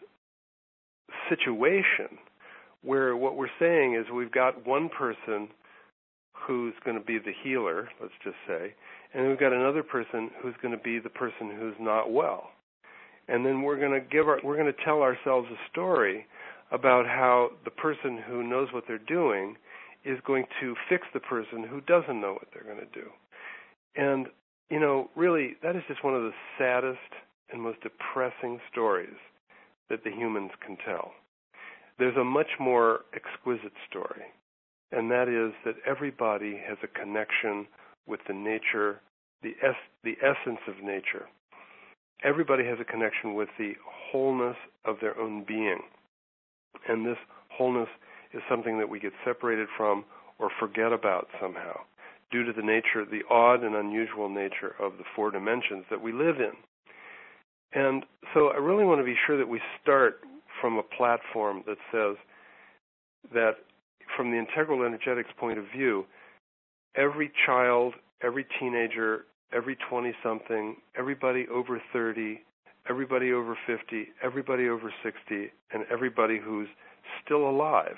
situation where what we're saying is we've got one person who's going to be the healer, let's just say, and we've got another person who's going to be the person who's not well. And then we're going to give our, we're going to tell ourselves a story about how the person who knows what they're doing is going to fix the person who doesn't know what they're going to do. And, you know, really, that is just one of the saddest and most depressing stories that the humans can tell. There's a much more exquisite story, and that is that everybody has a connection with the nature, the es- the essence of nature. Everybody has a connection with the wholeness of their own being. And this wholeness is something that we get separated from or forget about somehow due to the nature, the odd and unusual nature of the four dimensions that we live in. And so I really want to be sure that we start from a platform that says that from the integral energetics point of view, every child, every teenager, every twenty-something, everybody over thirty, everybody over fifty, everybody over sixty, and everybody who's still alive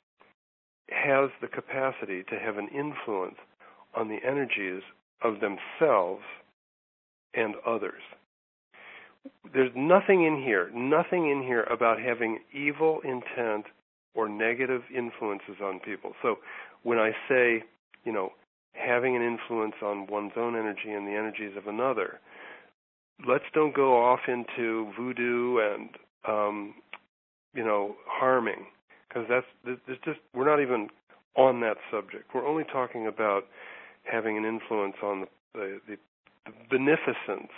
has the capacity to have an influence on the energies of themselves and others. There's nothing in here, nothing in here about having evil intent or negative influences on people. So when I say, you know, having an influence on one's own energy and the energies of another, let's don't go off into voodoo and, um, you know, harming, because that's, there's just, we're not even on that subject. We're only talking about having an influence on the, the, the beneficence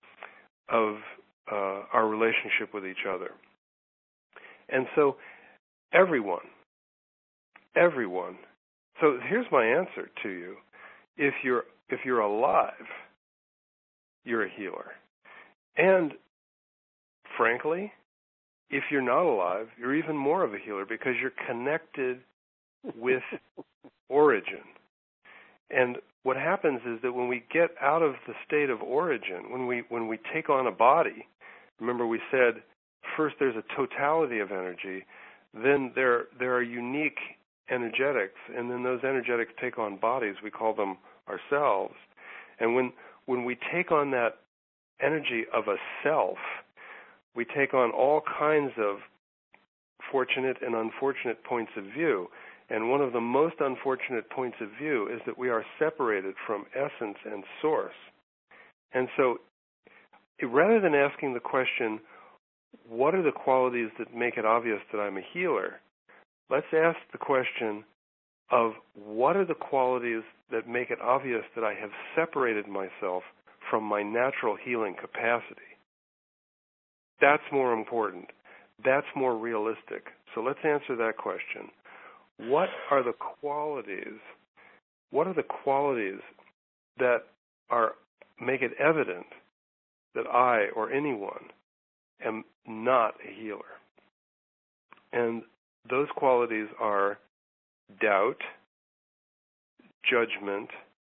of uh, our relationship with each other. And so everyone, everyone, so here's my answer to you. If you're if you're alive, you're a healer. And frankly, if you're not alive, you're even more of a healer because you're connected with origin. And what happens is that when we get out of the state of origin, when we when we take on a body, remember we said first there's a totality of energy, then there there are unique energetics, and then those energetics take on bodies. We call them ourselves. And when when we take on that energy of a self, we take on all kinds of fortunate and unfortunate points of view. And one of the most unfortunate points of view is that we are separated from essence and source. And so rather than asking the question, what are the qualities that make it obvious that I'm a healer, let's ask the question of what are the qualities that make it obvious that I have separated myself from my natural healing capacity. That's more important. That's more realistic. So let's answer that question. What are the qualities, what are the qualities that are make it evident that I or anyone am not a healer? And those qualities are doubt, judgment,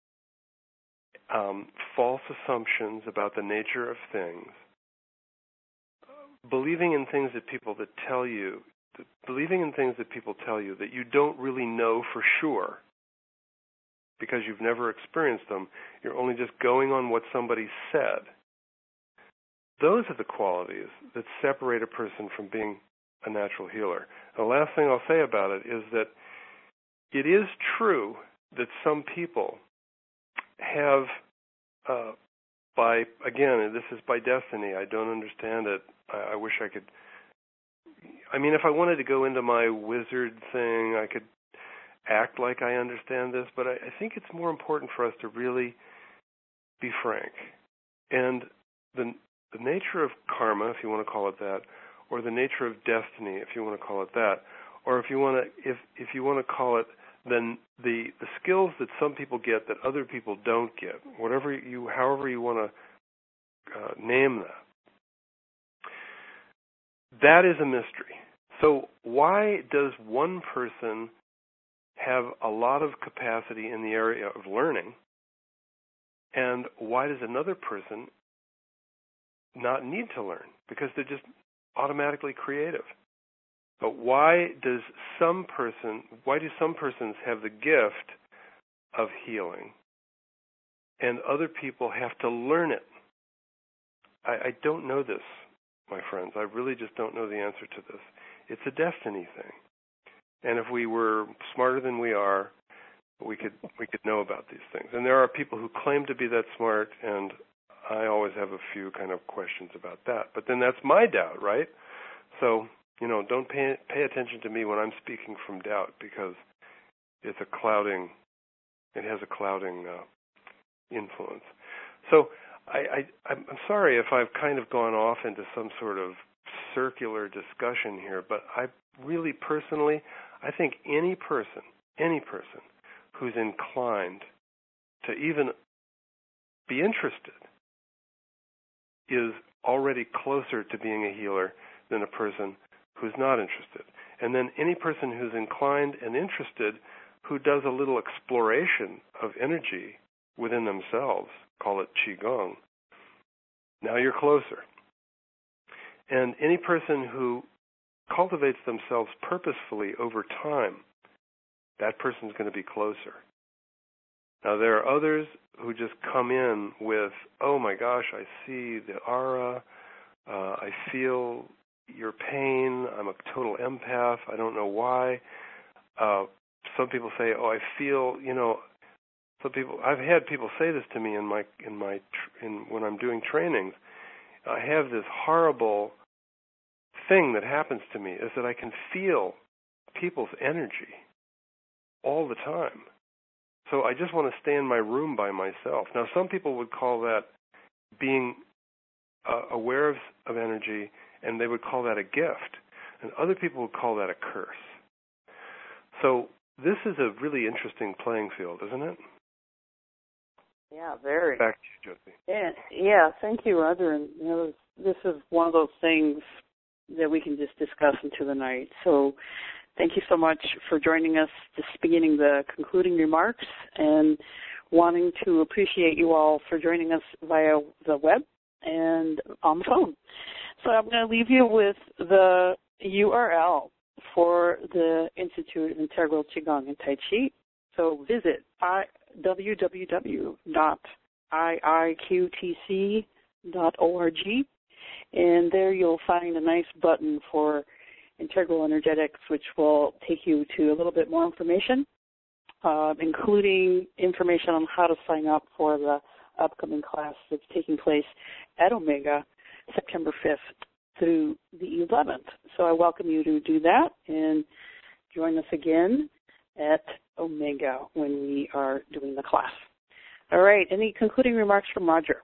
um, false assumptions about the nature of things, believing in things that people that tell you, believing in things that people tell you that you don't really know for sure because you've never experienced them. You're only just going on what somebody said. Those are the qualities that separate a person from being a natural healer. The last thing I'll say about it is that it is true that some people have, uh, by, again, this is by destiny. I don't understand it. I, I wish I could. I mean, if I wanted to go into my wizard thing, I could act like I understand this, but I, I think it's more important for us to really be frank. And the, the nature of karma, if you want to call it that, or the nature of destiny, if you want to call it that, or if you want to, if if you want to call it, then the the skills that some people get that other people don't get, whatever you, however you want to uh, name that, that is a mystery. So why does one person have a lot of capacity in the area of learning, and why does another person not need to learn? Because they're just automatically creative. But why does some person, why do some persons have the gift of healing and other people have to learn it? I, I don't know this, my friends. I really just don't know the answer to this. It's a destiny thing. And if we were smarter than we are, we could we could know about these things. And there are people who claim to be that smart, and I always have a few kind of questions about that. But then that's my doubt, right? So, you know, don't pay pay attention to me when I'm speaking from doubt, because it's a clouding, it has a clouding uh, influence. So I, I, I'm sorry if I've kind of gone off into some sort of circular discussion here, but I really personally, I think any person, any person who's inclined to even be interested is already closer to being a healer than a person who's not interested. And then any person who's inclined and interested who does a little exploration of energy within themselves call it Qigong. Now you're closer. And any person who cultivates themselves purposefully over time, that person's going to be closer. Now there are others who just come in with, oh my gosh, I see the aura, uh, I feel your pain, I'm a total empath, I don't know why. Uh, some people say, oh, I feel, you know, some people, I've had people say this to me in my, in my, in when I'm doing trainings. I have this horrible thing that happens to me is that I can feel people's energy all the time. So I just want to stay in my room by myself. Now, some people would call that being uh, aware of, of energy, and they would call that a gift. And other people would call that a curse. So this is a really interesting playing field, isn't it? Yeah, very. Back to you, Josie. Yeah, yeah. Thank you, Roger. And you know, this is one of those things that we can just discuss into the night. So thank you so much for joining us, just beginning the concluding remarks, and wanting to appreciate you all for joining us via the web and on the phone. So I'm going to leave you with the U R L for the Institute of Integral Qigong and Tai Chi. So visit w w w dot i i q t c dot org, and there you'll find a nice button for Integral Energetics, which will take you to a little bit more information, uh, including information on how to sign up for the upcoming class that's taking place at Omega September fifth through the eleventh. So I welcome you to do that and join us again at Omega when we are doing the class. All right, any concluding remarks from Roger?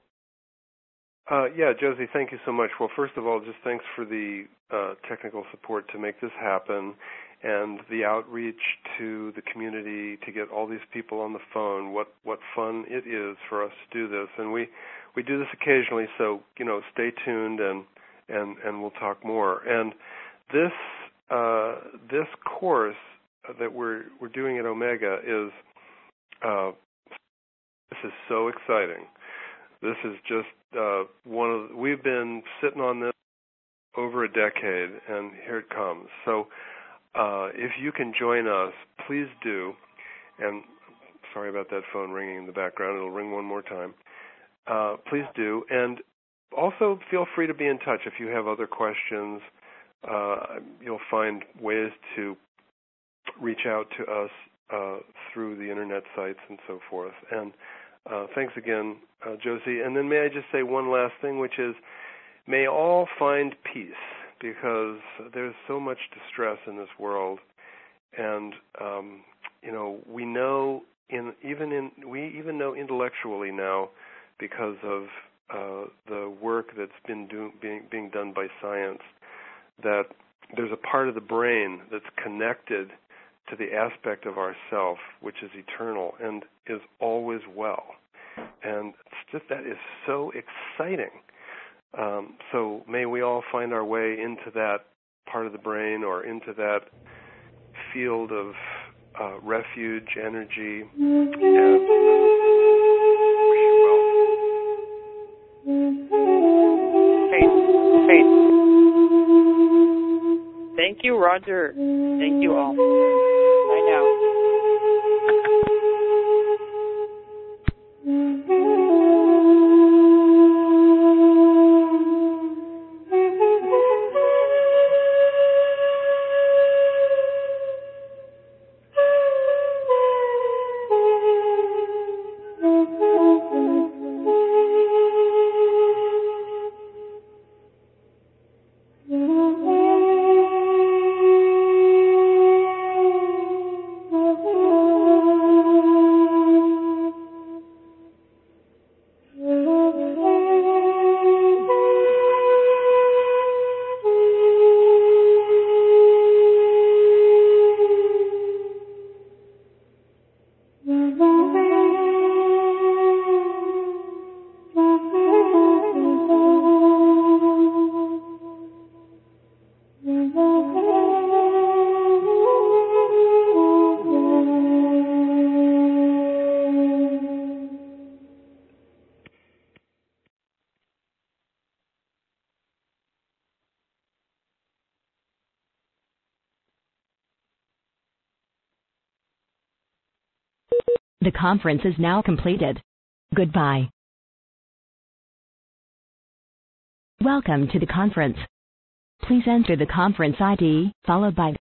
Uh, yeah, Josie, thank you so much. Well, first of all, just thanks for the uh, technical support to make this happen and the outreach to the community to get all these people on the phone. What what fun it is for us to do this. And we, we do this occasionally, so, you know, stay tuned and, and, and we'll talk more. And this uh, this course that we're we're doing at Omega is uh, this is so exciting. This is just uh, one of the, we've been sitting on this over a decade, and here it comes. So uh, if you can join us, please do. And sorry about that phone ringing in the background. It'll ring one more time. Uh, please do. And also feel free to be in touch if you have other questions. Uh, you'll find ways to reach out to us uh, through the internet sites and so forth. And uh, thanks again, uh, Josie. And then may I just say one last thing, which is may all find peace, because there's so much distress in this world. And, um, you know, we know in even in we even know intellectually now, because of uh, the work that's been do, being being done by science, that there's a part of the brain that's connected to the aspect of ourself which is eternal and is always well. And it's just that is so exciting. Um, so may we all find our way into that part of the brain or into that field of uh, refuge, energy, and wish you well. Great. Great. Thank you, Roger. Thank you all. Bye now. The conference is now completed. Goodbye. Welcome to the conference. Please enter the conference I D, followed by